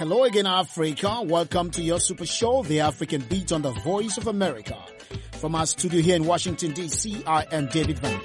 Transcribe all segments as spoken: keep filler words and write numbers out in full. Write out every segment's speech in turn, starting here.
Hello again, Africa. Welcome to your super show, The African Beat on the Voice of America. From our studio here in Washington, D C, I am David Van.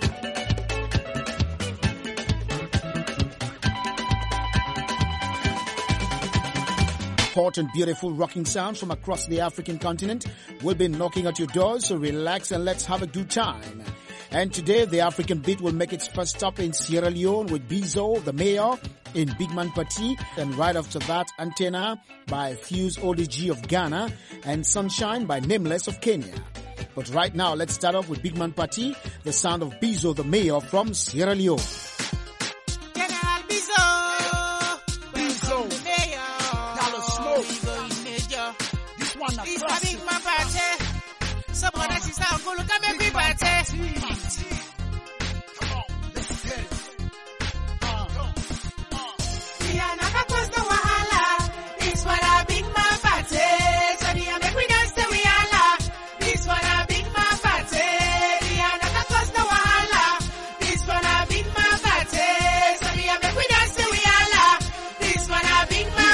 Hot and beautiful rocking sounds from across the African continent will be knocking at your doors, so relax and let's have a good time. And today, the African Beat will make its first stop in Sierra Leone with Bizzo, the mayor, in Big Man Party. And right after that, Antenna by Fuse O D G of Ghana and Sunshine by Nameless of Kenya. But right now, let's start off with Big Man Party, the sound of Bizzo, the mayor from Sierra Leone. General Bizzo, Bizzo, the mayor, Dollar Smoke, Bizzo, major. This one, this a Big Man Party. Someone that is down, go look at me, Big Party. Come on, let's get it. Uh, uh. We are not across the Wahala. This one a Big Man Party. So the make we dance the we alla. This one a Big Man Party. We are not across the Wahala. This one a Big Man Party. So the make we dance the we alla. This one a Big Man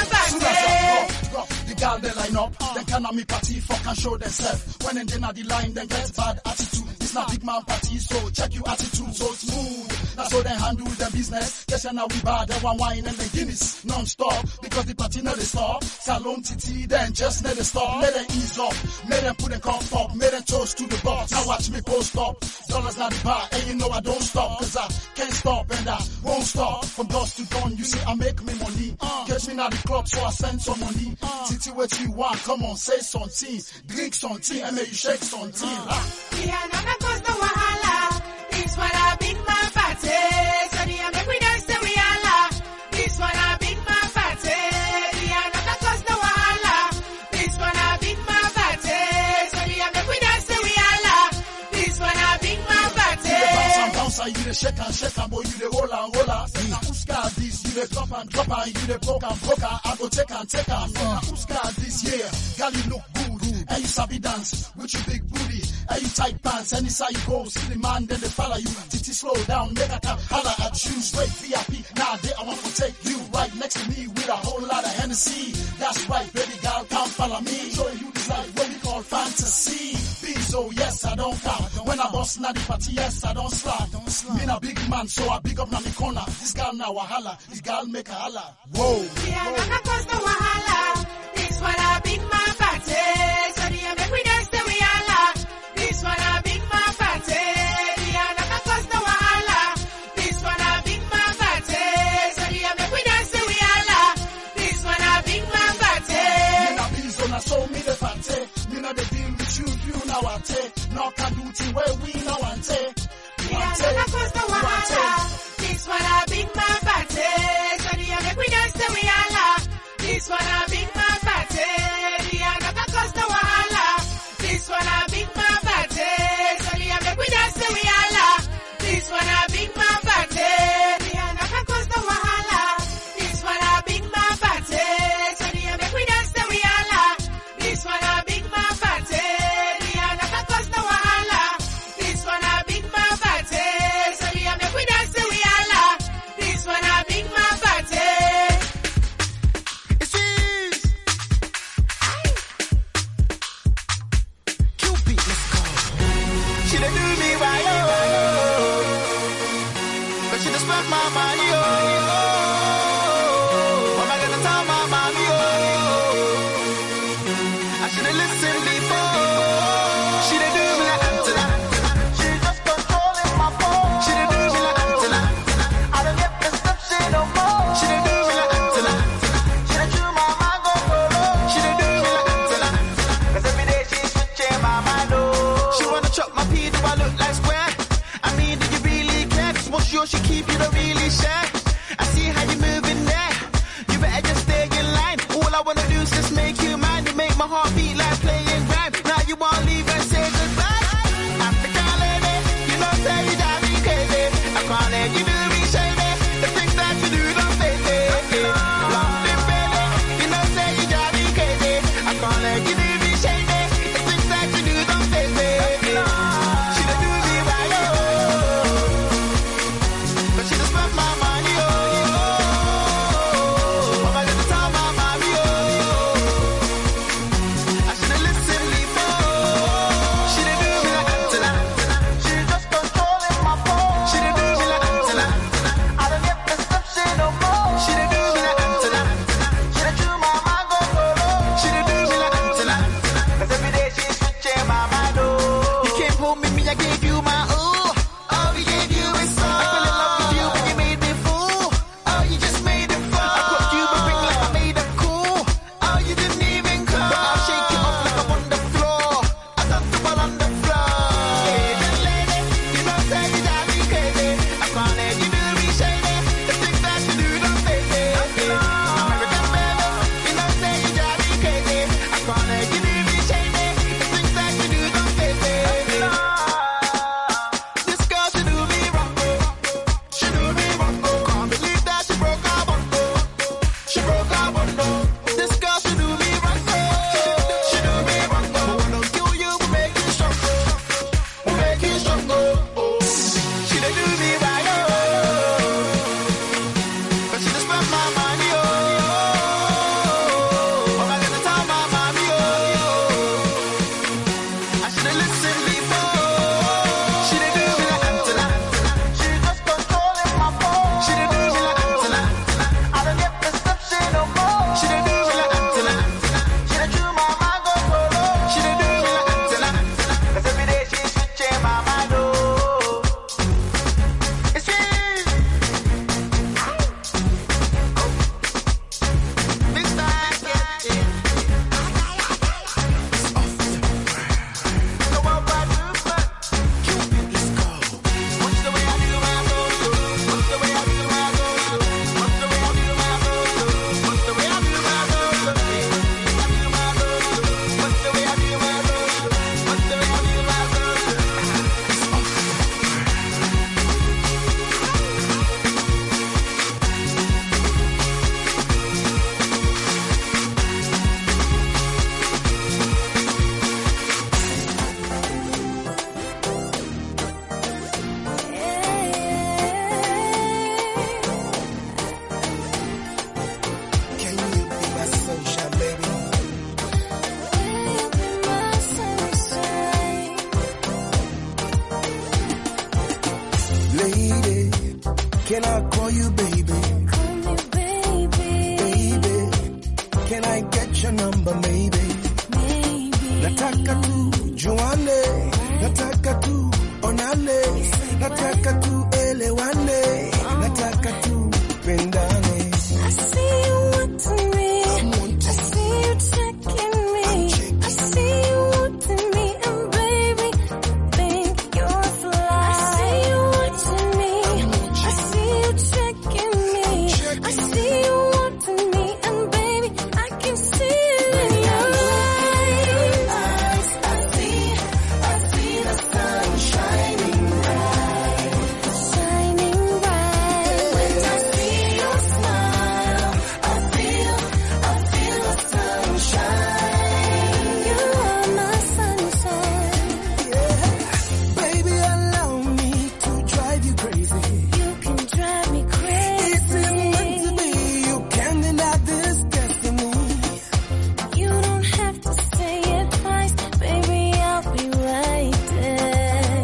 Party. The girl they line up, uh. Then can me party fuck and show themselves. When they not the line, then get bad attitude. It's not Big Man Party, so check your attitude, so smooth. That's how they handle the business. Yes, and now we bad, they want wine and the Guinness non-stop. Because the party never stop. Salon titi, then just never stop. Let them ease up, let them put them cup up, let them toast to the box. Now watch me post up. Dollars not the bar, and you know I don't stop. Cause I can't stop and I won't stop. From dusk to dawn, you see I make me money. Catch me now the club, so I send some money. Titi what you want, come on, say something. Drink something, and make you shake something. We are not across the Wahala. This one a Big Man Party. So the make we dance the we alla. This one a Big Man Party. We are not across the Wahala. This one a Big Man Party. So the make we dance the we alla. This one a Big Man Party. You the bounce and bounce and you the shake and shake and boy you the roll and roll and. Now who's got this? You the drop and drop and you the broke and broke and I go take and take and. Now who's got this? Yeah, girl you look good. And you sabi dance with your big booty. And you tight pants, and it's how you go. See the man, then they follow you. Titi slow down, make a cap, holla at you. Straight V I P, nah, they I want to take you right next to me with a whole lot of Hennessy. That's right, baby girl, come follow me. Show you this life, what we call fantasy. Bizzo, yes, I don't count. When I bust na the party, yes, I don't slide. Me a big man, so I big up na me corner. This girl now a holla, this girl make a holla. Whoa. We are not across the Wahala. This one a Big Man Party. So the make we dance the we alla. This one a Big Man Party. We are not across the Wahala. This one a Big Man Party. So the make we dance the we alla. This one a Big Man Party. Me na Bizzo na show me the party. Me na the deal with you, you now I take. Now can do thing where we now want take. We are not across the Wahala. This one a Big Man Party. So the make we dance the we alla. This one a Big Man Party. We are not across the Wahala. This one a Big Man Party. So the make we dance the we alla. This one a Big Man Party. We are not across the Wahala. This one a Big Man Party. So the make we dance the we alla. This one a Big Man Party. We are not across the Wahala. This one a Big Man Party. So the make we dance the we you baby? Call me baby. Baby, can I get your number maybe? Maybe. Nataka tu juane, nataka tu onane, nataka tu elewane, nataka tu pendane. I see you wanting me. I see you checking me. I see you wanting me, and baby, think you're fly. I see you wanting me. I see you checking me. I see you wanting me, and baby, I can see it in your eyes. I see, I see the sun shining bright, shining bright. When I see your smile, I feel, I feel the sunshine. You are my sunshine. Baby, allow me to drive you crazy. You can drive me crazy. If it's meant to be, you can't deny this destiny. You don't have to say it twice, baby, I'll be right there.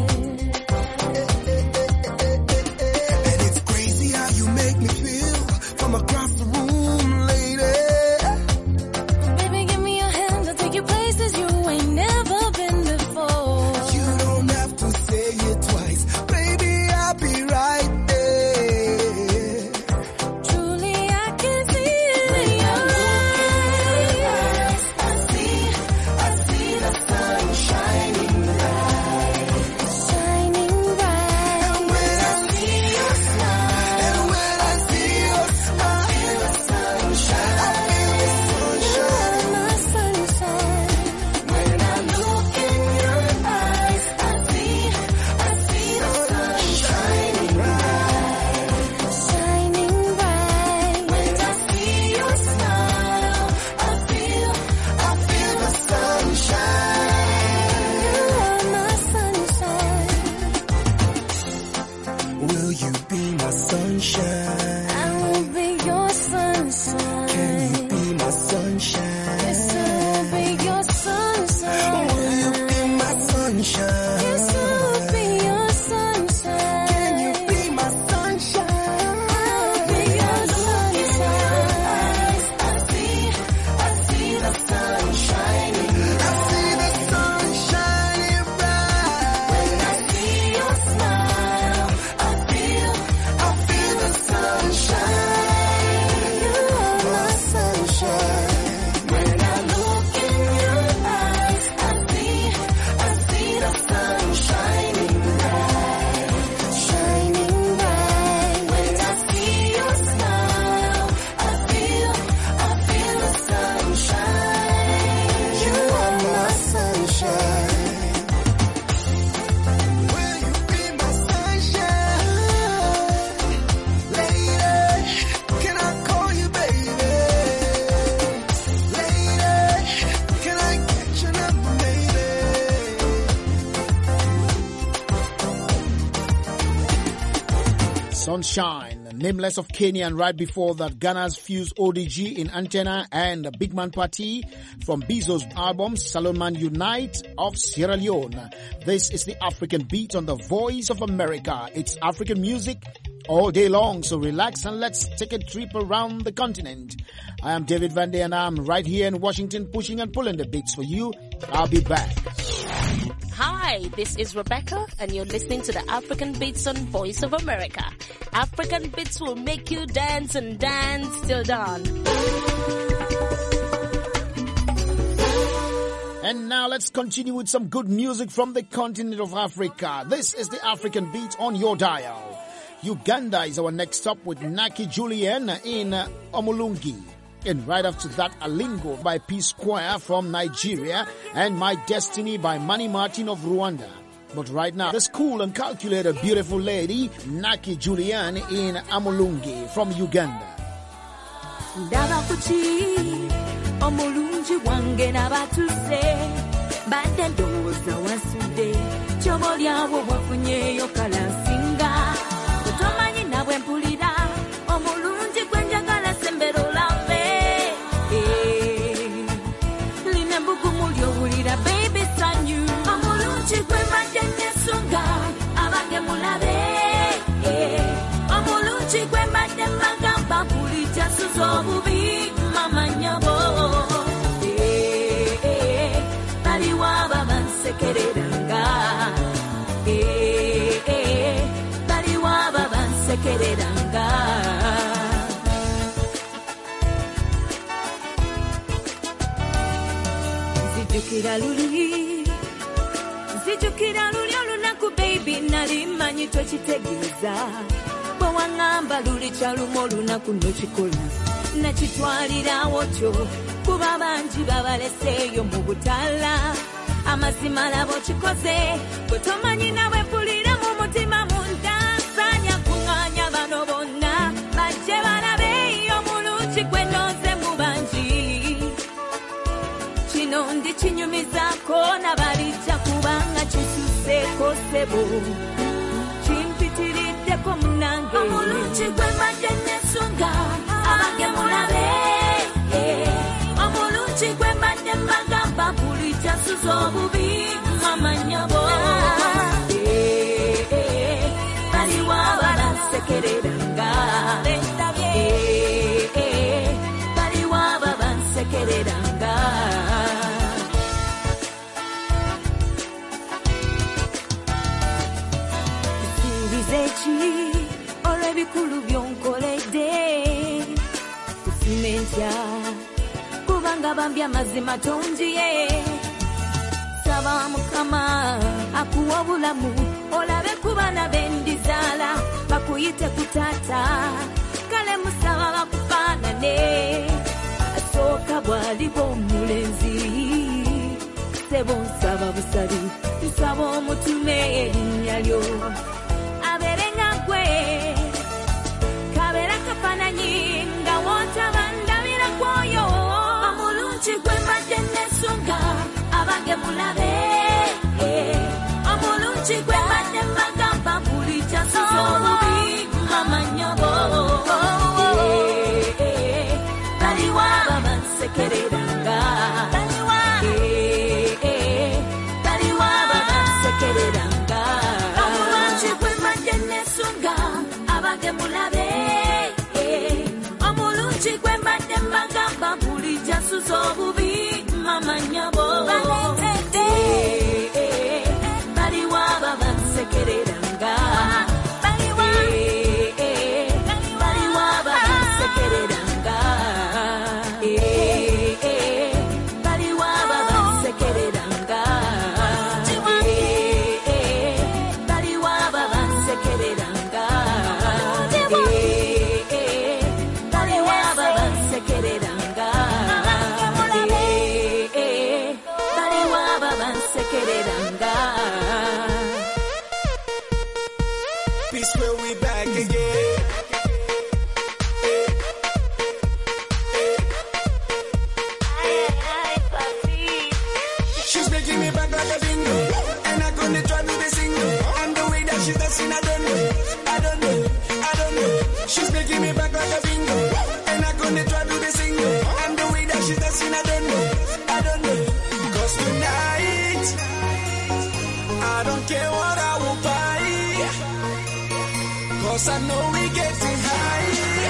And it's crazy how you make me feel from across the room, lady. Baby, give me your hand, I'll take you places you ain't never been before. You don't have to say it twice, baby, I'll be right there. Truly, I can see it in your eyes. I see, I see the sun shining bright, shining bright. And when I see your smile, And when I see your smile, I feel the sunshine. I feel the You sunshine. are my sunshine. When I look in your eyes, I see, I see the sun shining bright, shining bright. When I see your smile, I feel, I feel the sunshine. You are my sunshine. Will you be my sunshine? I will be your sunshine. Can you be my sunshine? Yes, I'll be your sunshine. Will you be my sunshine? Yes, I'll be your sunshine. Can you be my sunshine? I'll be your sunshine. I see, I see the sun shining. I see the sun shining bright. When I see your smile, I feel, I feel the sunshine. You are my sunshine. When I look in your eyes, I see, I see the sun shining bright, shining bright. When I see your smile, I feel, I feel the sunshine. You are my sunshine. Will you be my sunshine? Lady, can I call you baby? Lady, can I get your number, baby? Sunshine, Nameless of Kenya, and right before that, Ghana's Fuse O D G in Antenna and Big Man Party from Bizzo's album Salomon Unite of Sierra Leone. This is the African Beat on the Voice of America. It's African music all day long, so relax and let's take a trip around the continent. I am David Van Day and I'm right here in Washington pushing and pulling the beats for you. I'll be back. Hi, this is Rebecca, and you're listening to the African Beats on Voice of America. African Beats will make you dance and dance till dawn. And now let's continue with some good music from the continent of Africa. This is the African Beat on your dial. Uganda is our next stop with Naki Julian in uh, Omulungi. And right after that, Alingo by P Square from Nigeria and My Destiny by Manny Martin of Rwanda. But right now, this cool and calculated beautiful lady, Naki Julian in Omulungi from Uganda. Ndaba kuchi omulungi wange nabatuse badde ndowooza wansude kyobo lyabwe bwafunyeyo kalasinga otomanyi nabwe mpulira omulungi gwe njagala sembera olambe lina embugumu lyowulira baby sanyu omulungi gwe mbadde nnesunga abange mulabe omulungi gwe mbadde obubi mama nyabo eh eh bali waba bansekereranga eh eh bali waba bansekereranga Zijukira luli Zijukira luli olunaku baby nali manyi twekitegeeza bwe waŋŋamba luli kyalumu olunaku nokikola nakitwalirawo kyo kuba bangi babaleseeyo mu butala amazima labo kikoze bwe tomanyi nawe mpulira mu mutima munda nsanya kuŋŋaanya bano bonna bajje balabe omulungi gwe nonze mu bangi kino ndikinyumizaako nabalijja kubanga kisuseeko sebo kimpitiriddeko munange omulungi gwe mbadde nesunga abange mulabe omulungi gwe mbadde mbagamba buli kyasuza obubi mama nyabo baliwo ababansekereranga baliwo ababansekereranga Eki olw'ebikulu byonkoledde kusimentya kubanga bambi amazima tonjiye saba mukama akuwa obulamu olabe ku baana bendizaala bakuyite ku taata kale musaba bakufaanane asooka bw'aliba omulenzi sebo nsaba busabi nsaba omutume erinnya lyo aberenga gwe kabera kafananyi nga wontabandabira kwoyo omulungi gwe mbadde nesunga abange mulabe omulungi gwe mbadde mbagamba buli kyasuza obubi mama nyabo baliwo ababansekereranga baliwo ababansekereranga abage mulabe omulungi gwe mbadde mbagamba buli kyasuza obubi mama nyabo baliwo ababansekereranga baliwo ababansekereranga baliwo ababansekereranga baliwo ababansekereranga Peace where we back again. She's making me back like a bingo, and I'm gonna try to be single. And the way that she's dancing, I don't know, I don't know, I don't know. She's making me back like a bingo, and I'm gonna try to be single. And the way that she's dancing, I don't know, I don't know. Cause tonight, I don't care what I will buy. Cause I know we getting high.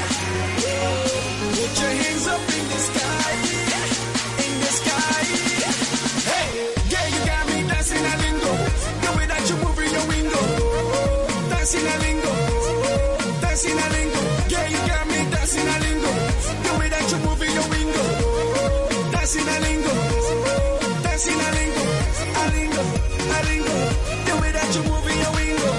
Put your hands up in the sky, in the sky. Hey, yeah, you got me dancing a lingo. The way that you move in your window. Dancing a lingo, dancing a lingo. Yeah, you got me dancing a lingo. The way that you move in your window. Dancing a lingo, dancing a lingo, a lingo, a lingo. The way that you move in your window.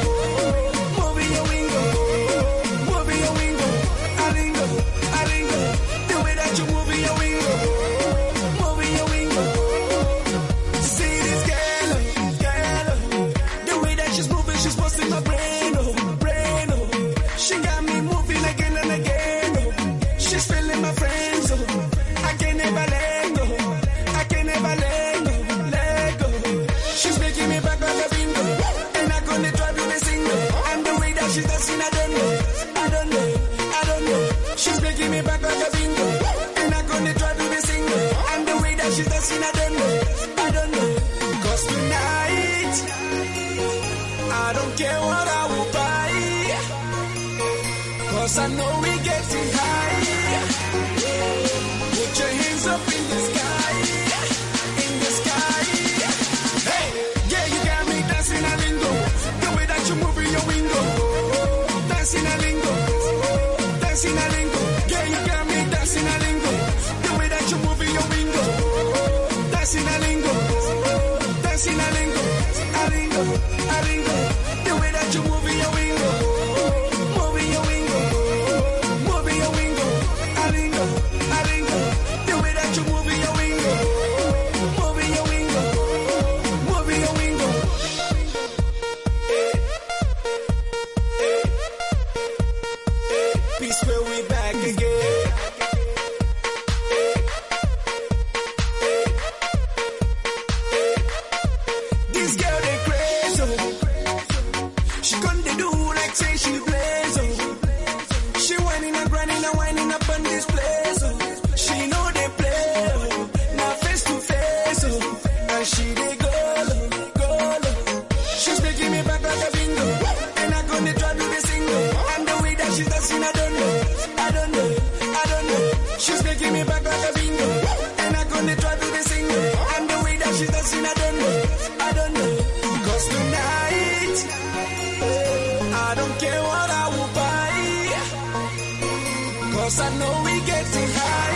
Cause I know we getting high. that you move your wingo, move your wingo, move your wingo, alingo, alingo. The way that you move your wingo, move your wingo, move your wingo. Hey, hey, hey. Peace where we back again. This girl they crazy, she gonna do like say she blaze. She whining and grinding and winding up on this place. She know they play, now face to face, and she they go, go. She's making me back like a bingo, and I'm gonna try to do the single. And the way that she dancing, I don't know, I don't know, I don't know. She's making me back like a bingo, and I'm gonna try to do the single. And the way that she dancing, I don't know, I don't know. Cause tonight, I don't care what I will buy, cause I know we getting high.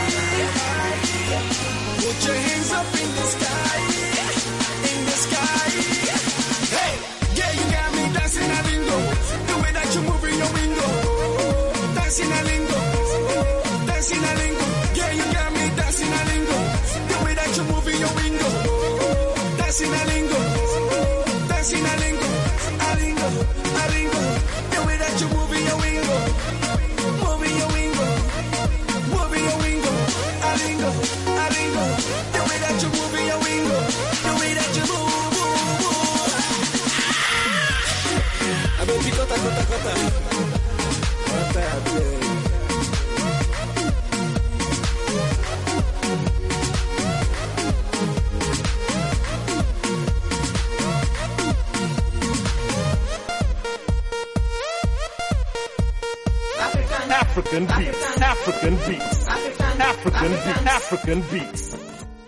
Put your hands up in the sky, in the sky. Hey, yeah, you got me dancing a lingo, the way that you move in your window. Dancing a lingo, dancing a lingo. Yeah, you got me dancing a lingo, the way that you move in your window. Dancing a lingo, dancing a lingo, a lingo, a lingo. The way that you move in your window, move in your window, move in your window, a lingo, a lingo. The way that you move in your window, the way that you move, move, move. I bet you got a, got a, got a. African beats, African beats, African beats, African beats.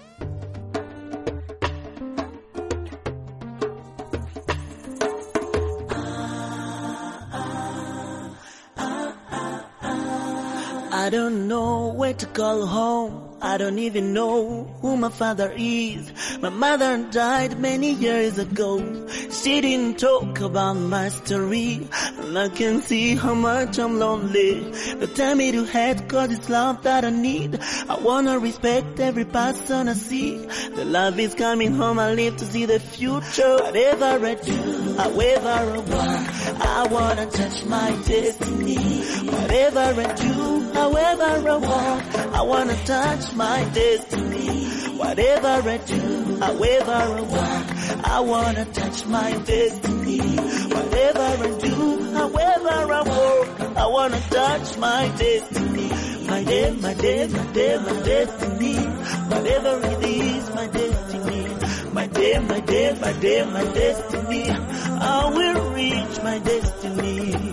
I don't know where to call home. I don't even know who my father is. My mother died many years ago. She didn't talk about my story, and I can see how much I'm lonely. Don't tell me to hate, cause it's love that I need. I wanna respect every person I see. The love is coming home, I live to see the future. Whatever I do, however I want, I wanna touch my destiny. Whatever I do, however I want, I wanna touch my destiny. Whatever I do, however I want, I wanna touch my destiny. Whatever I do, however I want, I wanna touch my destiny. My day, my day, my day, my destiny. Whatever it is, my destiny. My day, my day, my day, my destiny. I will reach my destiny.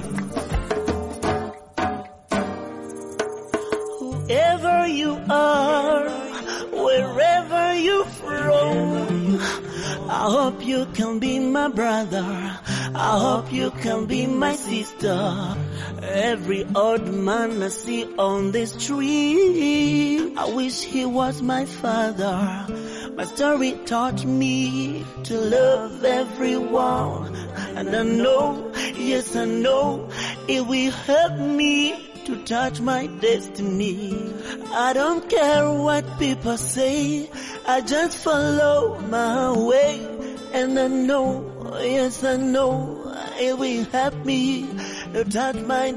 Whoever you are, wherever you're from, I hope you can be my brother. I hope you can be my sister. Every old man I see on the street, I wish he was my father. My story taught me to love everyone, and I know, yes I know, it will help me to touch my destiny. I don't care what people say, I just follow my way. And I know, yes I know, it will help me to touch my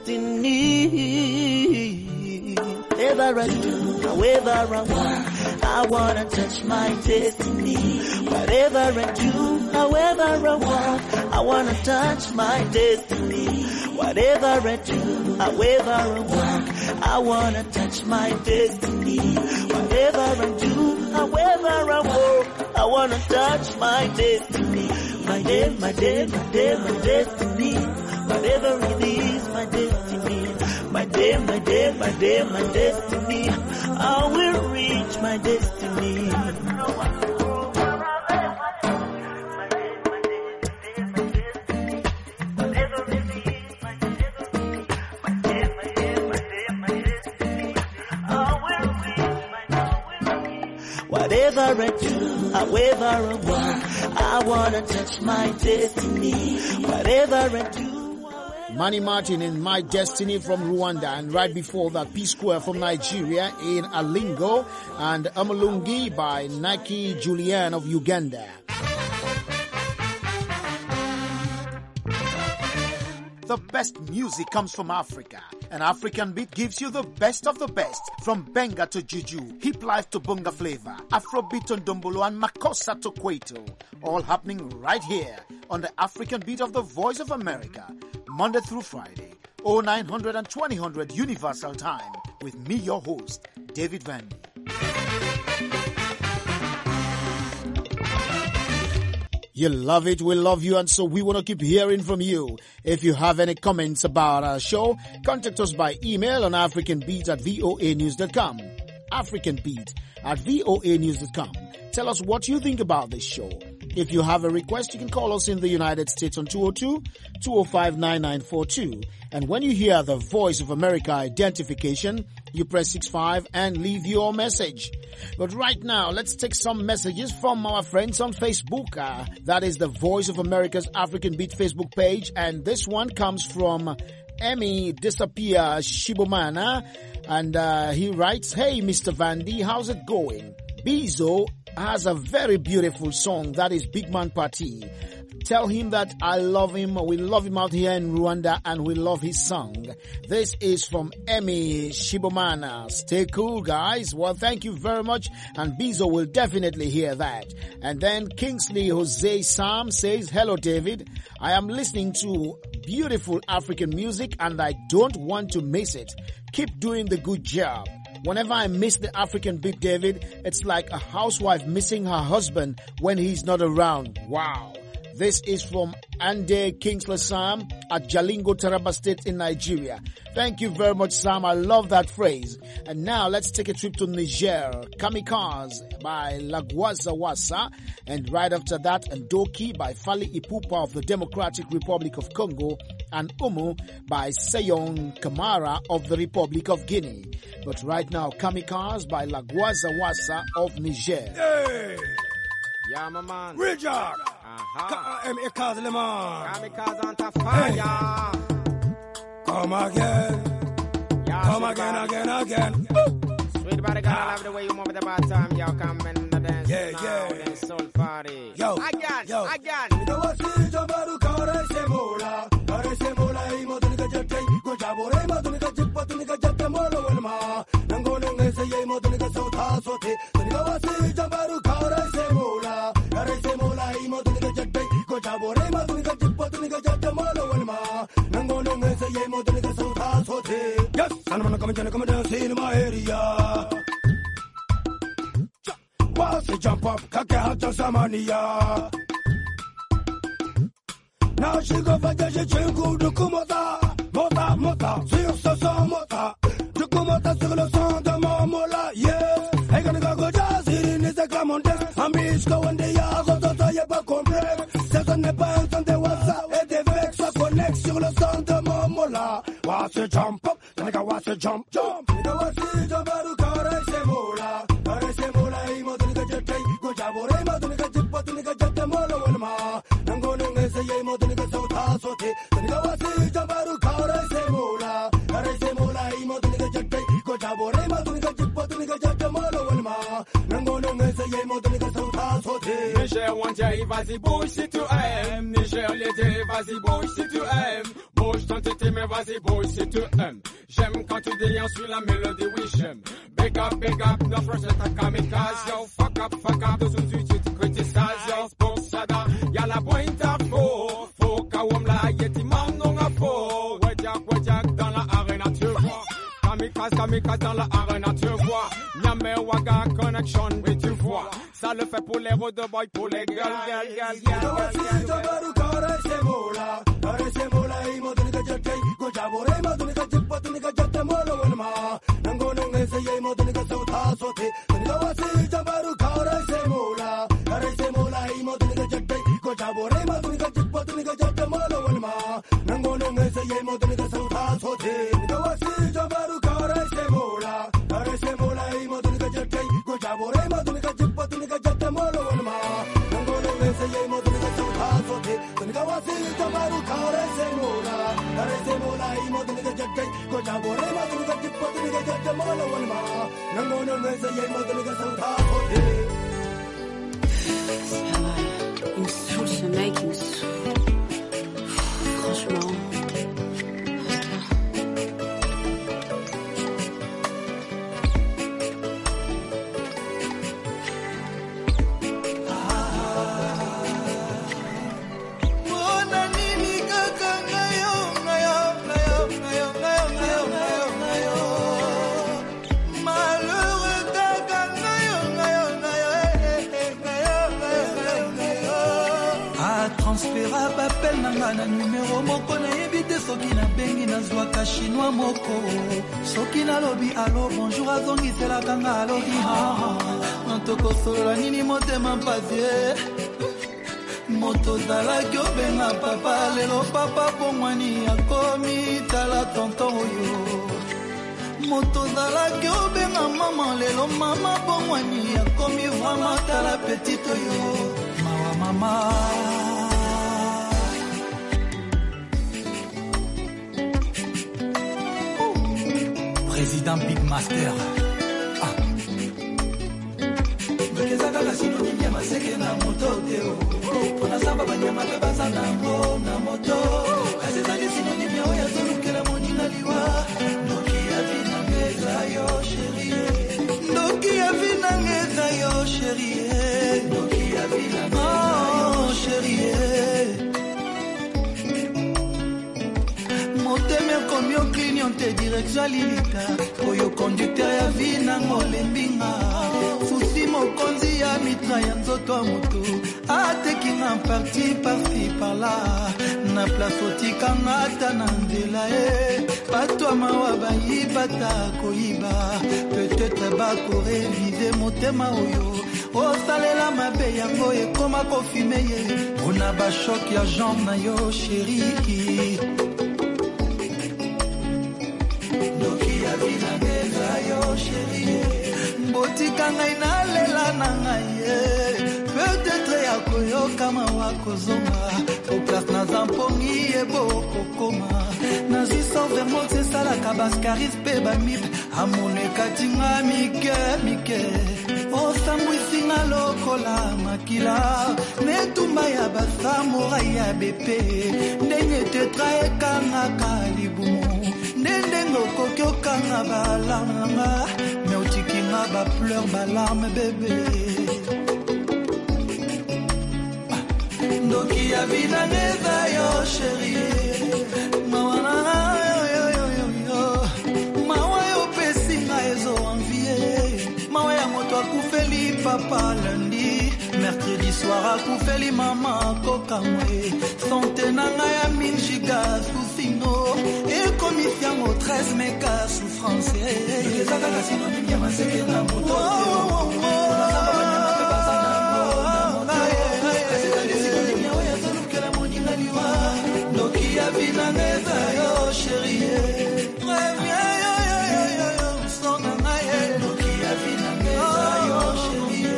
destiny. Whatever I do, however I want, I wanna touch my destiny. Whatever I do, however I want, I wanna touch my destiny. Whatever I do, however I want, I wanna touch my destiny. Whatever I do, however I want, I wanna touch my destiny. My day, my day, my day, my destiny. Whatever it is, my destiny. My day, my day, my day, my destiny. I will reach my destiny. Whatever I do, however I want, I wanna touch my destiny. Whatever I do. Manny Martin in My Destiny from Rwanda, and right before that, P Square from Nigeria in Alingo, and Amalungi by Nike Julian of Uganda. The best music comes from Africa. An African beat gives you the best of the best, from Benga to Juju, Hip Life to Bunga Flavor, Afrobeat to Ndombolo, and Makossa to Kwaito. All happening right here on the African Beat of the Voice of America. Monday through Friday, oh nine hundred and twenty hundred Universal Time, with me, your host, David Vandy. You love it, we love you, and so we want to keep hearing from you. If you have any comments about our show, contact us by email on africanbeat at voa news dot com. africanbeat at voa news dot com. Tell us what you think about this show. If you have a request, you can call us in the United States on two oh two, two oh five, nine nine four two. And when you hear the Voice of America identification, you press six five and leave your message. But right now, let's take some messages from our friends on Facebook. Uh, that is the Voice of America's African Beat Facebook page. And this one comes from Emmy Disappear Shibomana. And uh, he writes, "Hey, Mister Vandy, how's it going? Bizo has a very beautiful song, that is Big Man Party. Tell him that I love him. We love him out here in Rwanda, and we love his song." This is from Emmy Shibomana. Stay cool, guys. Well, thank you very much, and Bizo will definitely hear that. And then Kingsley Jose Sam says, "Hello, David. I am listening to beautiful African music, and I don't want to miss it. Keep doing the good job. Whenever I miss the African beat, David, it's like a housewife missing her husband when he's not around. Wow." This is from Ande Kingsley Sam at Jalingo, Taraba State in Nigeria. Thank you very much, Sam. I love that phrase. And now let's take a trip to Niger. Kamikaze by Lagwaza Wasa. And right after that, Ndoki by Fali Ipupa of the Democratic Republic of Congo. And Umu by Seyon Kamara of the Republic of Guinea. But right now, Kamikaze by Lagwaza Wasa of Niger. Hey! Yeah, my man. Real Jack. Uh-huh. M A Kamikaze, le man. Kamikaze on the fire. Hey. Come again. Yeah, Come again, again, again. Sweet body girl, I love the way you move at the bottom. Yo, come in the dance. Yeah, now, yeah. Then soul party. Yo, again, yo. again. You what see Jabaru Kare Semola. Kare Semola, Imotunika Jate. Go Jabore, Motunika Jipotunika Jate Molo Wilma. Nango Nanga say Motunika Sota Sote. You what see Jabaru Kare Semola. Kare Semola, Imotunika Jate. Go Jabore, Motunika Jipotunika Jate Molo Wilma. Nango Nanga say Motunika Sota Sote. Yes, and I'm gonna come and come and in my area. Once you jump up, kake hata samania. Now she go for the chingu du kumota, mota mota, sur ce son mota, du kumota sur le son de mon mola, yes. Hey gonna go go jazz, il n'est que mon desk, amis go on the yard, on t'en y'a pas complexe. C'est ce n'est pas un son de WhatsApp et des vex se connectent sur le son de mon mola. Once you jump up, the nigga watch you jump, jump. Nigga watch you jump out of car, c'est mola, car c'est mola, il m'a donné que je t'aille. Jabore ma tunika jippa tunika jatte molo walma nango nunge se ye mo tunika sauta sote tunika wasi jabaru kaura se mola are se mola i mo tunika jatte ko jabore ma tunika jippa tunika jatte molo walma nango nunge se ye mo tunika sauta sote. Niger want ya vas-y bouge si tu aimes. Niger l'été vas-y bouge si tu aimes. Bouge ton tété mais vas-y bouge si tu aimes. J'aime quand tu dis sur la mélodie, oui j'aime. Big up, big up, no first let a kamikaze, yo. Fuck up, fuck up, tout de suite tu criticises, yo. Pour ça, y'a la pointe à faux. Faut qu'à oum la yeti man non à faux. Wedjak, wedjak, dans la arena tu vois. Kamikaze, kamikaze, dans la arena tu vois. Nyame waga connection, oui tu vois. Ça le fait pour les road boys, pour les girls, girls, girls, girls, girls, girls. Nango nunge se ye mo tunika sauta sote. Tunika wasi jabaru kaura se mola. Kare se mola i mo tunika jatte. Ko jabore ma tunika jippa tunika jatte molo walma. Nango nunge se ye mo tunika sauta sote. Tunika wasi jabaru kaura se mola. Kare se mola i mo tunika jatte. Ko jabore ma tunika jippa kai ko ja bore ma tu ka tipo tu ga ja ja mola wal ma na no no no say ma tu ga sa ta ho Il me saoule ce mec, il me saoule. Franchement. Na numero moko na ebite soki na bengi na zwaka chinois moko soki na lobi alo bonjour azongiselaka nga alobi natokosolola nini motema mpasie moto ozalaki obenga papa lelo papa bongwani akomi tala tonton oyo moto ozalaki obenga mama lelo mama bongwani akomi vraimen tala petite oyo mawa mama. Président Big Master. Ah. Bekezaka la sinonime ya maseke na moto teo. Pona samba banyama pe bazana ngo na moto. Kasezali sinonime ya oya zolukela moninga liwa. Ndoki ya vina ngeza yo chérie. Ndoki ya vina ngeza yo chérie. Ndoki ya vina ngeza yo chérie. Moteme komi o clignon te direction lilita oyo conducteur ya vie nango lembinga susi mokonzi ya mitra ya nzoto ya moto atekinga parti parti parla na place otikanga ata na nzela e bato ya mawa bayibata koyiba peut-être bakorevive motema oyo osalela mabe yango ekoma kofime ye ona bashoki ya jambe na yo sheri. Botika ngai na lela na ngai peut-être ya koyoka mawa kozonga au place na zampongi eboko koma nazi sans vermont c'est ça la kabascaris pe bamip amone katinga mike mike o sambwisinga lokola makila netumba ya basamurai ya bepe ndenge tetra ekanga kalibumu Nendengo kokyo kanga balanga me otikinga ba pleur balarme bébé Ndoki ya vina ngeza yo chérie Mawana yo yo yo yo yo Mawa yo pesinga ezo envie Mawa ya moto akufeli papa lundi Mercredi soir akufeli mama koka mwe Santé nanga ya minjiga soufino Et commission au treize méga souffrance Les agaka synonyme ya maseke na moto Ndoki ya vina ngeza yo chérie Reviens yo yo yo yo yo Sona ngaye Ndoki ya vina ngeza yo chérie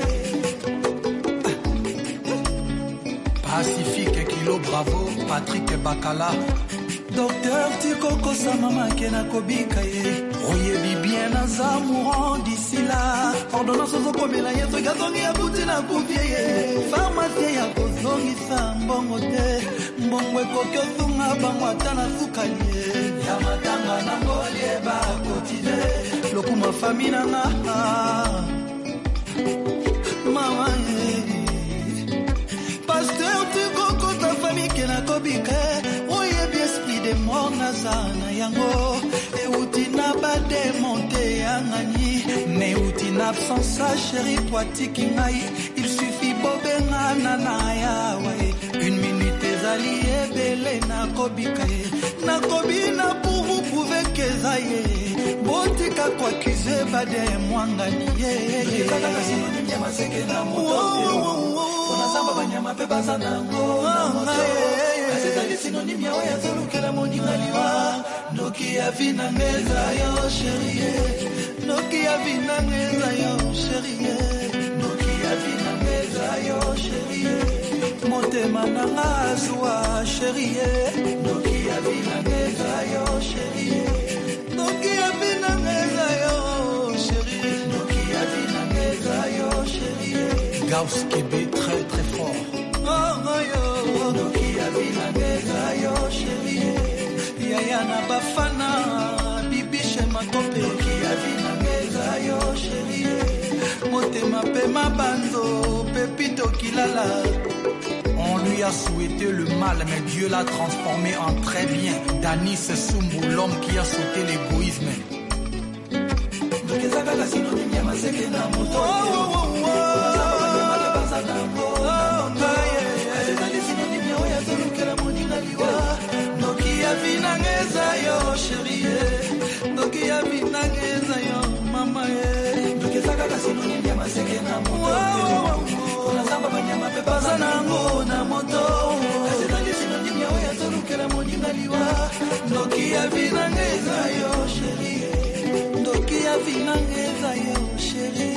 Pacifique Kilo Bravo Patrick Bakala Docteur Tikoko sa mama kena kobika ye Oyebi bien naza mourant d'ici là Ordonnance ozokomela ye Zogazongi ya buti na kuvie ye Pharmacie ya kozongisa mbongo te Mbongo ekoki osunga bango ata na sukali ye Ya matanga na ngolie ba kotize Lokuma fami na nga Mama ye Pasteur Tikoko ta fami kena kobika de mort nazana yango e utina ba démonter yangani mais utina absence chérie toi tikingai il suffit bobenga na yawe une minute ezali ebele na kobikaye na kobina pour vous prouver que zaye botika kwa kize ba de mwangani ye kaka sinonime ya maseke na moto ona samba banyama pe bazana ngo Kasezali sinonime ya oya zolukela moninga liwa Ndoki ya vina ngeza yo chérie Ndoki ya vina ngeza yo chérie Ndoki ya vina ngeza yo chérie Motema nanga azwa chérie Ndoki ya vina ngeza yo chérie Klaus Kebe très très fort. Oh oh yo, Nokia vinangeza yo chérie. Yaya na bafana, bibi chez ma copine. Nokia vinangeza yo chérie. Motema pe mabando, pepito kilala. On lui a souhaité le mal, mais Dieu l'a transformé en très bien. Dani Sesumbu, l'homme qui a sauté l'égoïsme. Nokia vinangeza yo chérie, Nokia vinangeza yo mama ye. Nokia kaka sinoni ya maseke na moto. Unasamba banyama pepa zanango na moto. Kazetali sinoni ya oya torukela moninga liwa. Nokia vinangeza yo chérie, Nokia vinangeza yo chérie.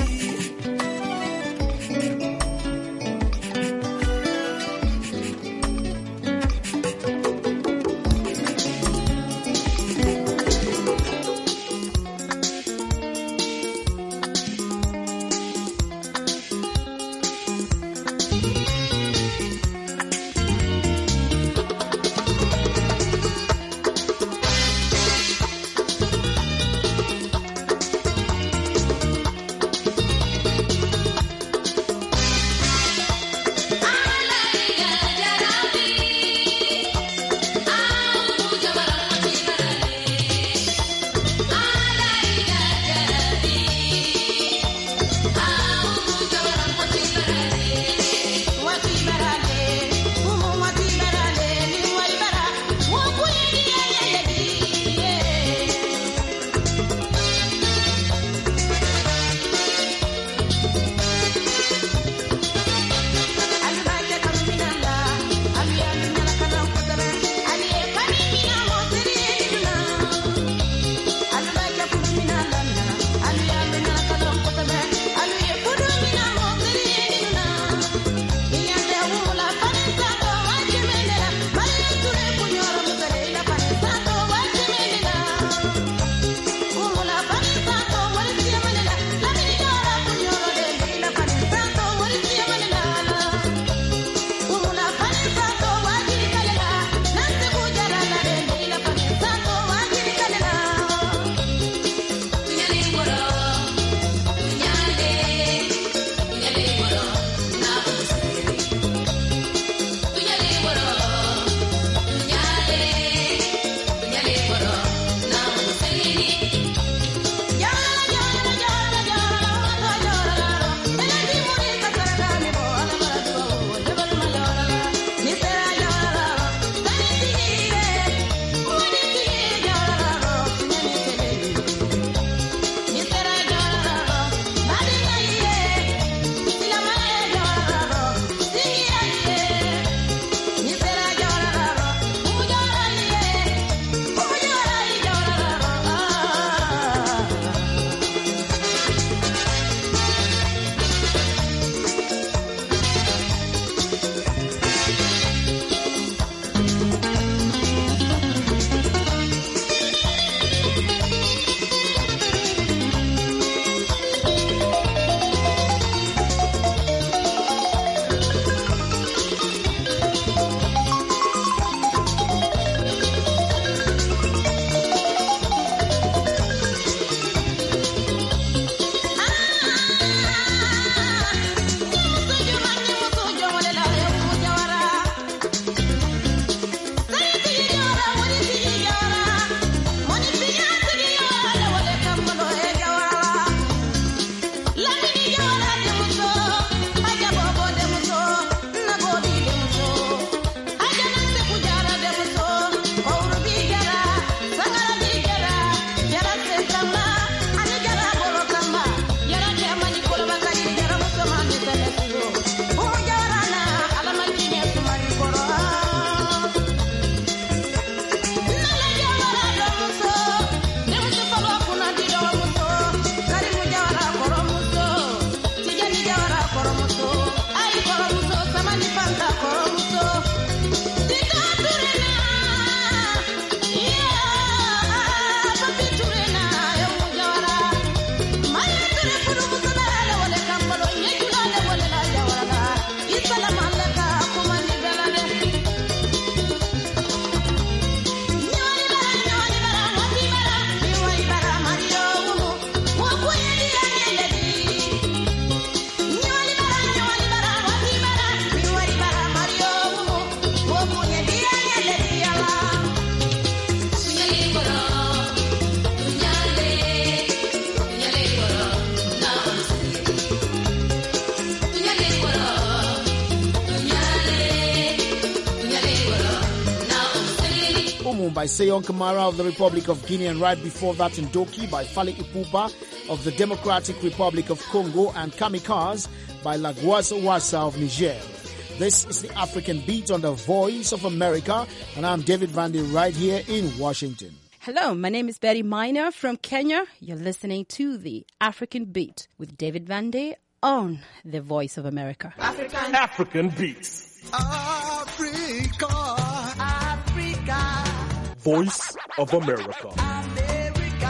Seyon Kamara of the Republic of Guinea, and right before that Ndoki by Fali Ipupa of the Democratic Republic of Congo, and Kamikaze by Lagwaza Wasa of Niger. This is the African Beat on the Voice of America, and I'm David Vandy right here in Washington. Hello, my name is Betty Miner from Kenya. You're listening to the African Beat with David Vandy on the Voice of America. African, African Beats. Africa, Africa, Voice of America. America.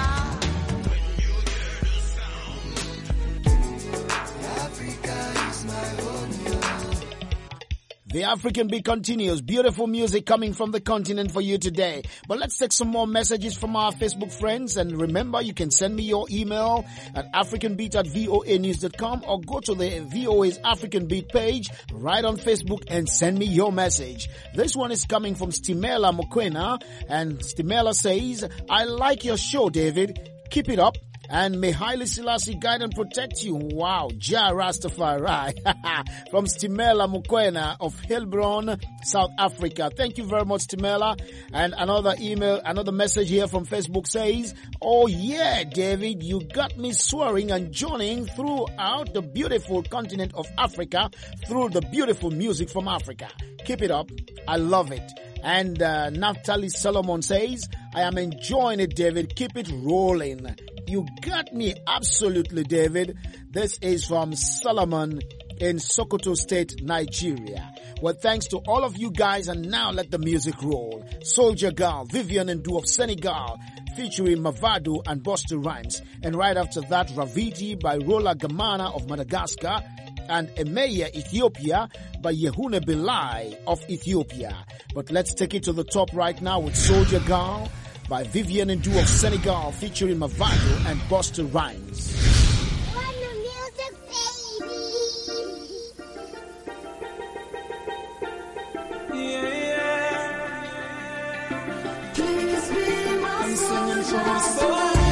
Africa is my home. The African Beat continues. Beautiful music coming from the continent for you today. But let's take some more messages from our Facebook friends. And remember, you can send me your email at africanbeat at voa news dot com or go to the V O A's African Beat page right on Facebook and send me your message. This one is coming from Stimela Mokwena. And Stimela says, I like your show, David. Keep it up. And may Haile Selassie guide and protect you. Wow, Jah Rastafari. From Stimela Mukwena of Hillbron, South Africa. Thank you very much, Stimela. And another email, another message here from Facebook says, oh yeah, David, you got me swearing and joining throughout the beautiful continent of Africa through the beautiful music from Africa. Keep it up. I love it. And uh, Naftali Solomon says, I am enjoying it, David. Keep it rolling. You got me absolutely, David. This is from Solomon in Sokoto State, Nigeria. Well, thanks to all of you guys, and now let the music roll. Soldier Girl, Vivian Ndu of Senegal, featuring Mavado and Busta Rhymes. And right after that, Raviti by Rola Gamana of Madagascar, and Emeya Ethiopia by Yehune Belai of Ethiopia. But let's take it to the top right now with Soldier Girl by Vivian Ndu of Senegal, featuring Mavado and Busta Rhymes. Please be my soldier.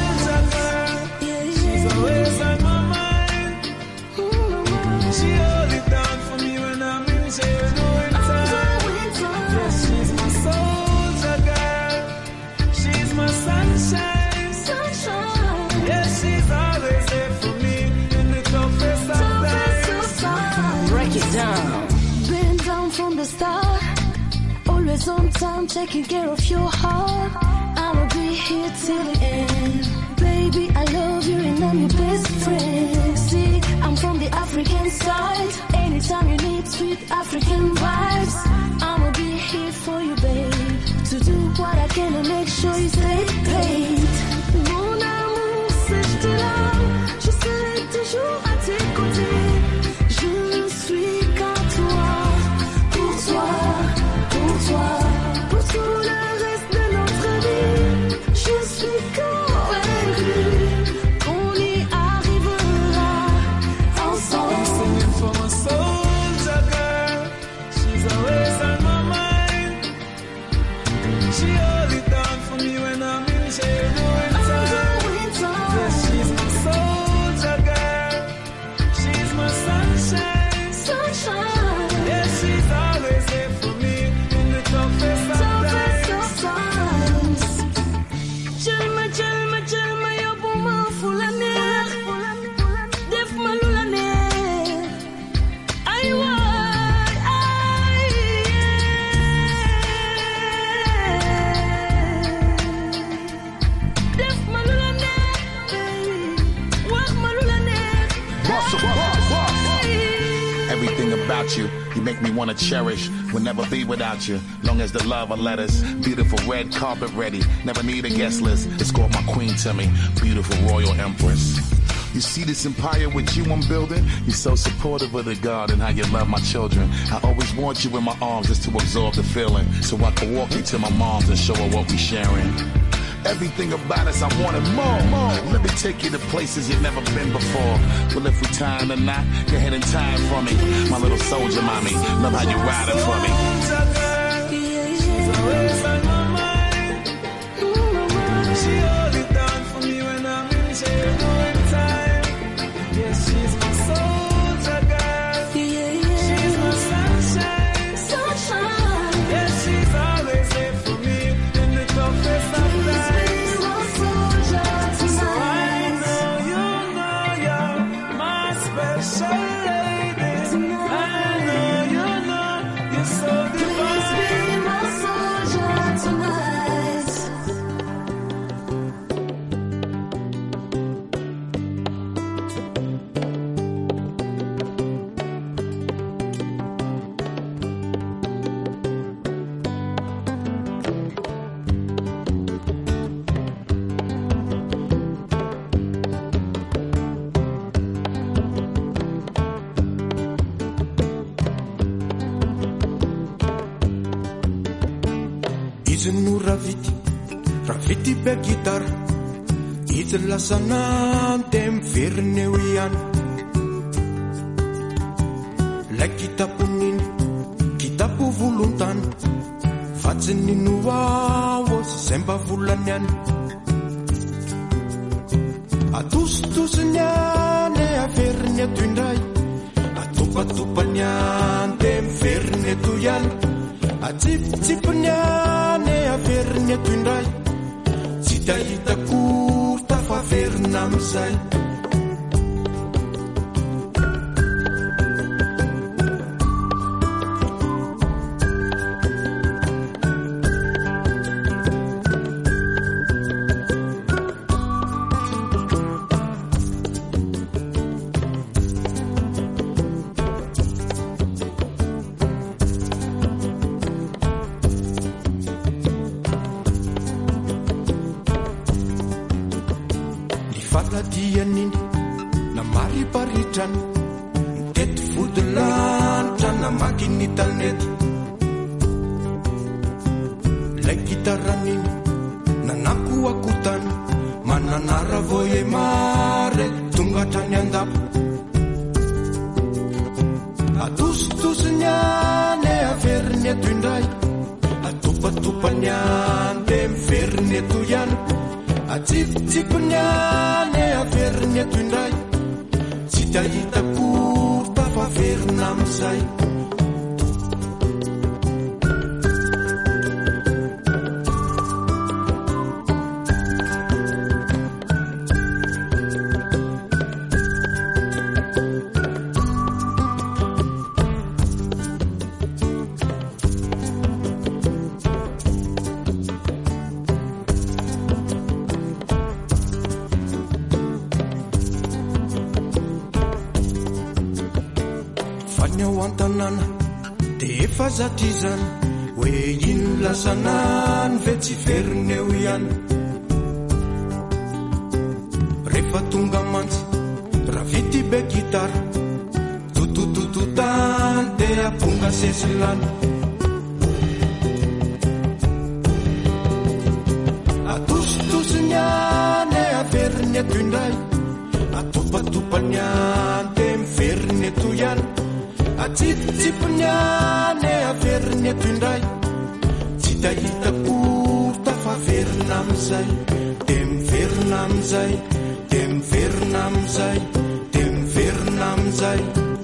She's always on my mind. She hold it down for me when I'm in jail doing time. Yes, she's my soldier girl. She's my sunshine. Sunshine. Yes, she's always there for me in the toughest of times. Break it down. Been down from the start. Always on time, taking care of your heart. I'ma be here till the end. Baby, I love you and I'm your best friend. See, I'm from the African side. Anytime you need sweet African vibes, I'ma be here for you, babe. To do what I can to make sure you stay paid. Mon amour, c'est je là. Je serai toujours à tes côtés. Je suis qu'à toi, pour toi, pour toi, pour tout le reste de notre vie. Je suis convaincue qu'on y arrivera ensemble. I'm singing for my soldier girl. She's always on my mind. She hold it down for me when I'm in jail doing time. Yes, she's my soldier girl. She's my sunshine. Sunshine. Yes, she's always there for me in the toughest of times. Jalma, jalma, jalma, yo buma fulane. Def malulane. Ay, why, ay, Def malulane. Wak malulane. Everything about you, you make me want to cherish. Will never be without you. Long as the love of letters. Beautiful red carpet ready. Never need a guest list. Escort my queen to me. Beautiful royal empress. You see this empire with you I'm building? You're so supportive of the God and how you love my children. I always want you in my arms just to absorb the feeling. So I can walk you to my mom's and show her what we sharing. Everything about us, I wanted more, more. Let me take you to places you've never been before. Well, if we tie in the knot, go ahead and tie it for me. My little soldier mommy, love how you riding for me. She's always on my mind. She hold it down for me when I'm in jail doing time. Yes, she's my soldier girl. She's my sunshine. Sunshine. Yes, she's always there for me in the tough special lady. I know you know you're so divine. Please be my soldier tonight. Izinu raviti, raviti be gitar. Izla sanan tem firne wian. La kitapunin, kitapu voluntan. Fatsini nuawo semba vulanyan. Atus tusnyane aferne tuindai. Atupa-tupanyan tem firne tuyan. Atip-tipnyane aferne tuindai. Zita-ita kurta faverna amzay. Dianin na mariparitan det fudelantra na makinitalnet la gitaranin na nakuakutan mananara voye mare tungatani andap atus-tus nyane averne tuindai atupa-tupanyan dem verne tuyan atip-tipnyane averne tuindai zita-ita kurta faverna amzay. Fanyawantanan de efa zatizan hoe ino lasanan ve tsy verneo ihany rehefa tonga mantsy raha vity be gitara tototototany de aponga sesilany atositosiny any averiny ato indray atopatopany any de miveriny ato ihany atsipitsipiny any averiny ato indray tsy tahita porta fa verina amizay de miverina amizay de miverina amizay de miverina amizay.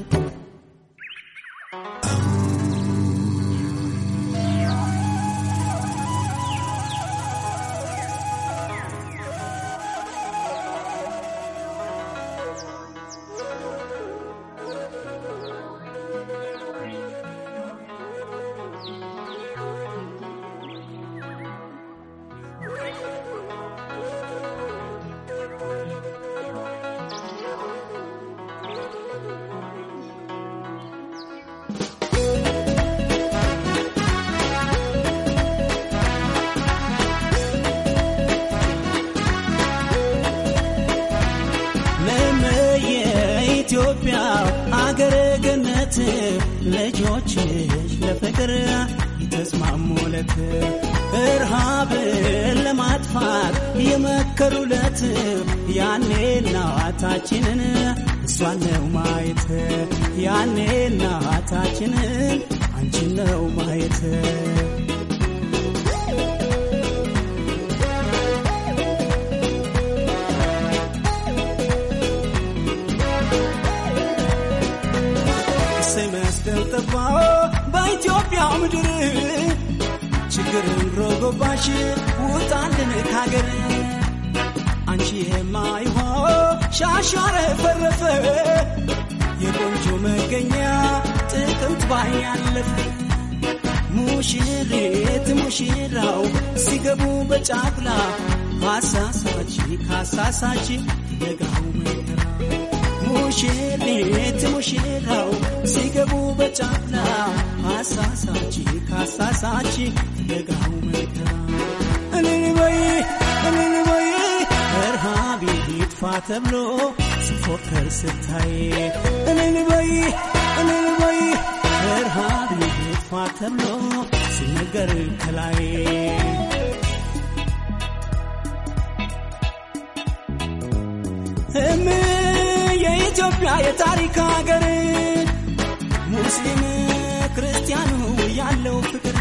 ኢትዮጵያ አገረ ገነት ልጆችሽ ለፍቅር የተስማሙለት እርሃብን ለማጥፋት የመከሩለት ያኔ እናታችንን እሷን ነው ማየት ያኔ እናታችንን አንቺን ነው ማየት በኢትዮጵያ ምድር ችግርን ሮጎባሽ ውጣልን ካገር አንቺ የማይሆን ሻሻረ ፈረፈ ጸባይ ያለፈ ሙሽሪት ሙሽራው ሲገቡ በጫጉላ አሳሳች ካሳሳች ደጋው መከራ ሙሽሪት ሙሽራው ሲገቡ በጫጉላ አሳሳች ካሳሳች ደጋው መከራ እልል በይ እልል በይ እርሃብ ይጥፋ ተብሎ ሲፎከር ስታይ እልል በይ እልል በይ እርሃብ ይጥፋ ተብሎ ሲነገር ከላይ እም የኢትዮጵያ የታሪክ ሀገር ሙስሊም ክርስቲያኑ ያለው ፍቅር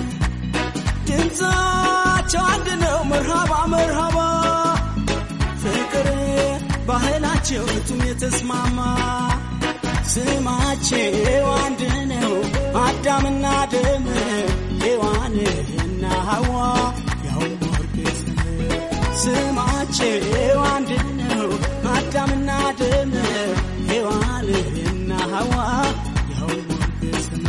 ድምፃቸው አንድ ነው መርሃባ መርሃባ ፍቅር ባህላቸው ፍጹም የተስማማ ስማቸው አንድ ነው አዳምና አደም ሔዋንና ሐዋ ያው ወርቅ ስማቸው አንድ ነው አዳምና አደም ሔዋንና ሐዋ ያው ወርቅ ስም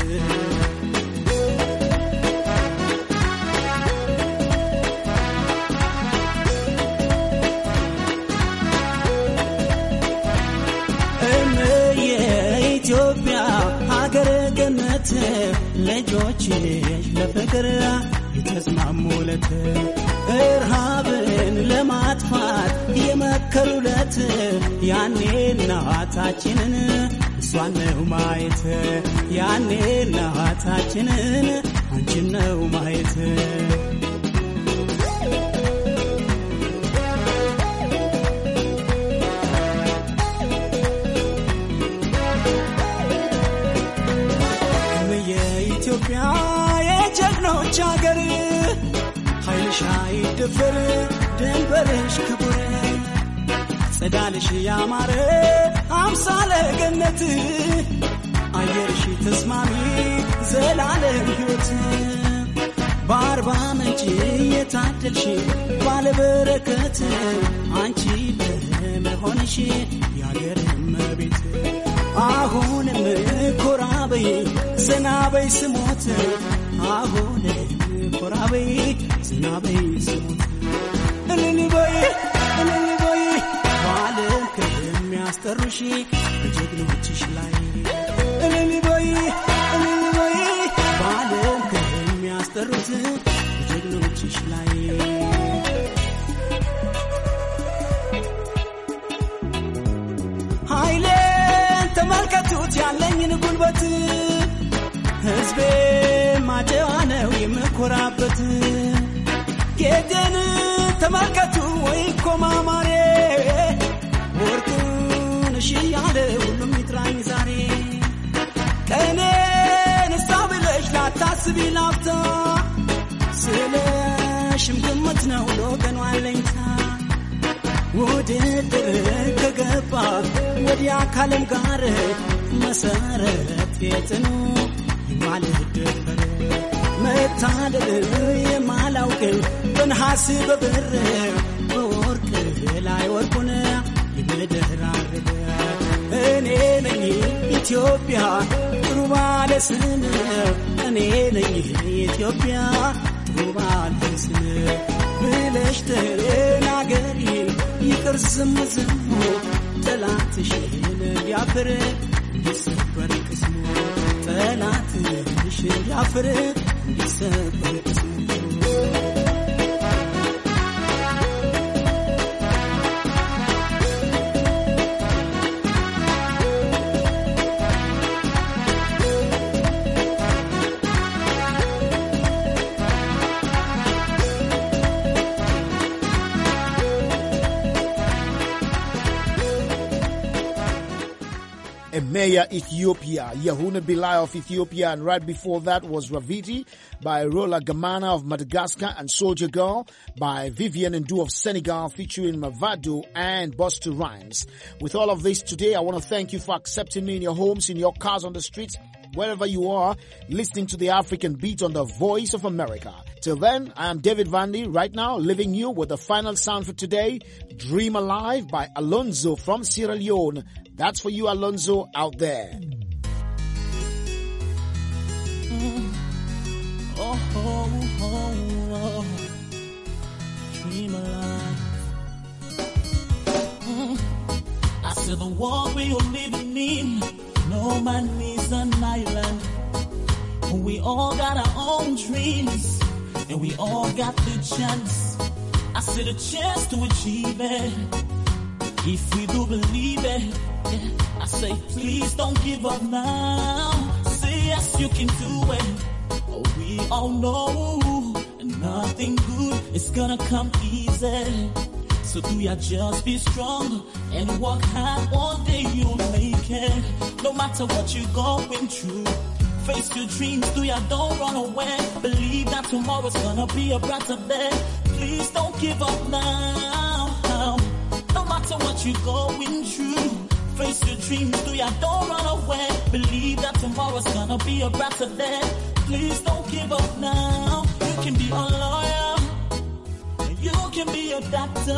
ኢትዮጵያ ሀገር ገነት ልጆችሽ ለፍቅር የተስማሙለት እርሃብን ለማጥፋት የመከሩለት ያኔ እናታችንን እሷን ነው ማየት ያኔ እናታችንን አንቺን ነው ማየት ኢትዮጵያ የጀግኖች ሀገር ኃይልሽ አይደፈር ድንበርሽ ክቡር ጸዳልሽ ያማረ አምሳለ ገነት አየርሽ ተስማሚ ዘላለም ሕይወት በአርባ ምንጭ የታደልሽ ባለበረከት አንቺ በመሆንሽ የአገር እመቤት አሁንም ኮራ በይ ዘና በይ ስሞት አሁንም ኮራ በይ ዘና በይ ስሞት እልል በይ እልል በይ በዓለም ከሚያስጠሩሽ በጀግኖችሽ ላይ እልል በይ እልል በይ በዓለም ከሚያስጠሩት በጀግኖችሽ ላይ ኃይሌን ተመልከቱት ያለኝን ጉልበት ሕዝቤ ማጨዋ ነው የምኮራበት ጌጤን ተመልከቱ ወይ ኮማማሬ ወርቁን እሺ ያለ ሁሉም ይጥራኝ ዛሬ ቀኔን እሳ ብለሽ ላታስቢ ላፍታ ስለሽም ግምት ነው ለወገኗ አለኝታ ውድድር ከገባ ወዲያ ካለም ጋር መሰረት የጥኑ የማልደፈር መታደል የማላውቅ በነሐስ በብር በወርቅ ላይ ወርቁን የምደራርብ እኔ ነኝ ኢትዮጵያ ጥሩ ባለ ስም እኔ ነኝ ኢትዮጵያ ጥሩ ባለ ስም ብለሽ ተናገሪ ይቅር ዝም ዝም ጠላትሽን ያፍር እንዲሰበር ቅስሙ ጠላትሽን ያፍር እንዲሰበር ቅስሙ Emeya Ethiopia, Yahuna Bilai of Ethiopia, and right before that was Raviti by Rola Gamana of Madagascar and Soldier Girl by Vivian Ndu of Senegal featuring Mavado and Buster Rhymes. With all of this today, I want to thank you for accepting me in your homes, in your cars, on the streets, wherever you are, listening to the African Beat on the Voice of America. Till then, I am David Vandy, right now leaving you with the final sound for today, Dream Alive by Alonzo from Sierra Leone. That's for you, Alonzo, out there. Mm. Oh, oh, oh, oh. Dream alive. Mm. I said the world we are living in, no man is an island. We all got our own dreams, and we all got the chance. I said a chance to achieve it, if we do believe it. Yeah. I say please don't give up now. Say yes, you can do it. Oh, we all know nothing good is gonna come easy. So do ya just be strong and work hard. One day you'll make it. No matter what you're going through, face your dreams. Do ya don't run away. Believe that tomorrow's gonna be a brighter day. Please don't give up now. No matter what you're going through, face your dreams. Do ya don't run away. Believe that tomorrow's gonna be a brighter day. Please don't give up now. You can be a lawyer, you can be a doctor.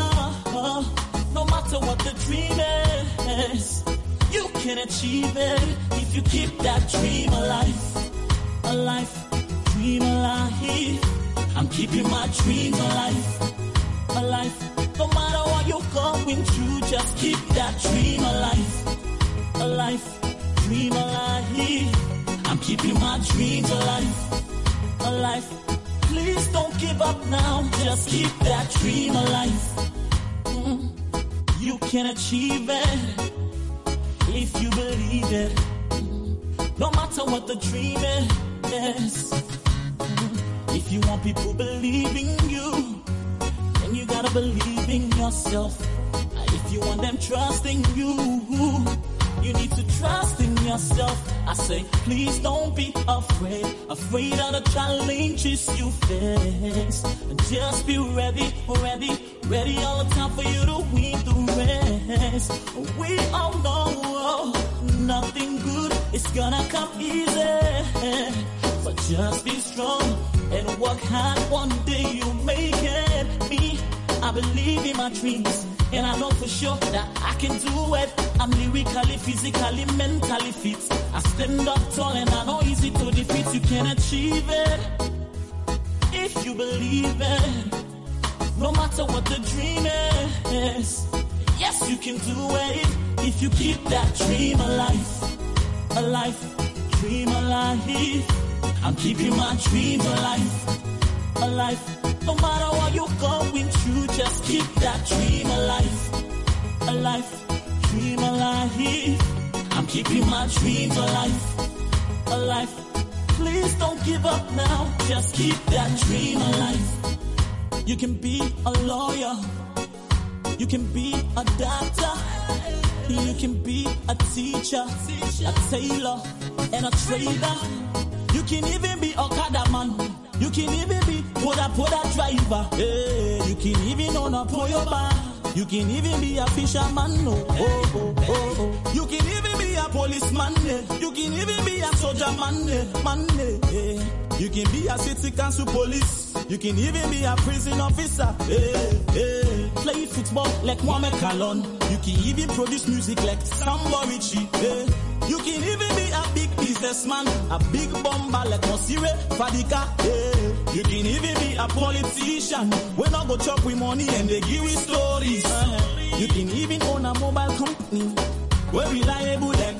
No matter what the dream is, you can achieve it if you keep that dream alive. Alive, dream alive. I'm keeping my dreams alive. Alive, no matter what you're going through, just keep that dream alive. Alive, dream alive. I'm keeping my dreams alive. Alive, please don't give up now. Just keep that dream alive. Mm. You can achieve it if you believe it. Mm. No matter what the dream is. Mm. If you want people believing you, then you gotta believe in yourself. If you want them trusting you, you need to trust in yourself. I say, please don't be afraid, afraid of the challenges you face. Just be ready, ready, ready all the time for you to win the race. We all know nothing good is gonna come easy. So just be strong and work hard. One day you'll make it. Me, I believe in my dreams, and I know for sure that I can do it. I'm lyrically, physically, mentally fit. I stand up tall and I know easy to defeat. You can achieve it if you believe it. No matter what the dream is, yes, you can do it if you keep that dream alive. Alive, dream alive. I'm keeping my dreams alive. Alive, no matter what you're going through, just keep that dream alive. Alive, dream alive. I'm keeping my dreams alive. Alive, please don't give up now. Just keep that dream alive. You can be a lawyer, you can be a doctor, you can be a teacher, a tailor, and a trader. You can even be a Okada man. You can even be Poda Poda driver. Hey, you can even own a Poyo bar. You can even be a fisherman. No. Oh, oh, oh, oh. You can even be a policeman. Eh. You can even be a soldier man. Eh. Man, eh. You can be a city council police. You can even be a prison officer. Hey, hey. Play football like Mohamed Kalon. You can even produce music like Sambo Richie. Hey. You can even be a big businessman, a big bomber like Mosire Fadika. Hey. You can even be a politician. We not go chop with money and they give you stories. Uh, you can even own a mobile company. We're reliable like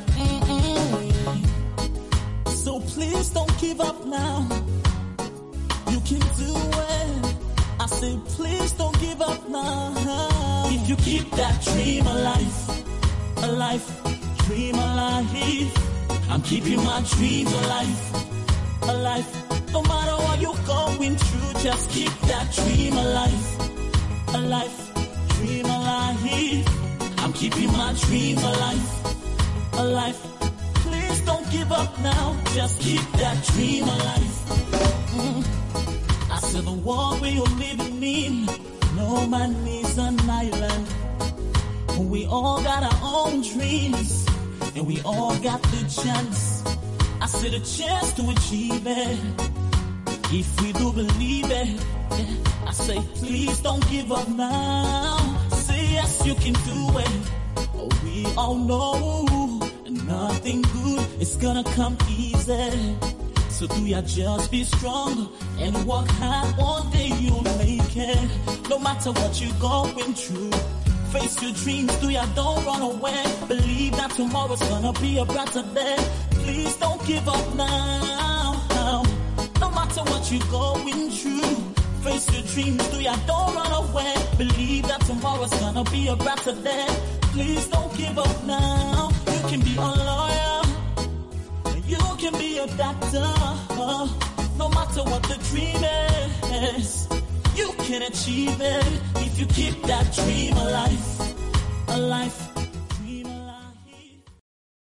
mm-mm. So please don't give up now. You can do it. I say please don't give up now. If you keep that dream alive, alive. Dream alive. I'm keeping my dreams alive. Alive. No matter what you're going through, just keep that dream alive. Alive. Dream alive. I'm keeping my dreams alive. Alive. Please don't give up now. Just keep that dream alive. Mm. I said the world we are living in, no man is an island. We all got our own dreams, and we all got the chance. I said a chance to achieve it, if we do believe it. Yeah. I say please don't give up now. Say yes, you can do it. Oh, we all know nothing good is gonna come easy. So do ya just be strong and work hard, one day you'll make it. No matter what you're going through, face your dreams, do ya don't run away. Believe that tomorrow's gonna be a brighter day. Please don't give up now. No matter what you're going through, face your dreams, do ya don't run away. Believe that tomorrow's gonna be a brighter day. Please don't give up now. You can be a lawyer, you can be a doctor. No matter what the dream is, you can achieve it if you keep that dream alive, alive.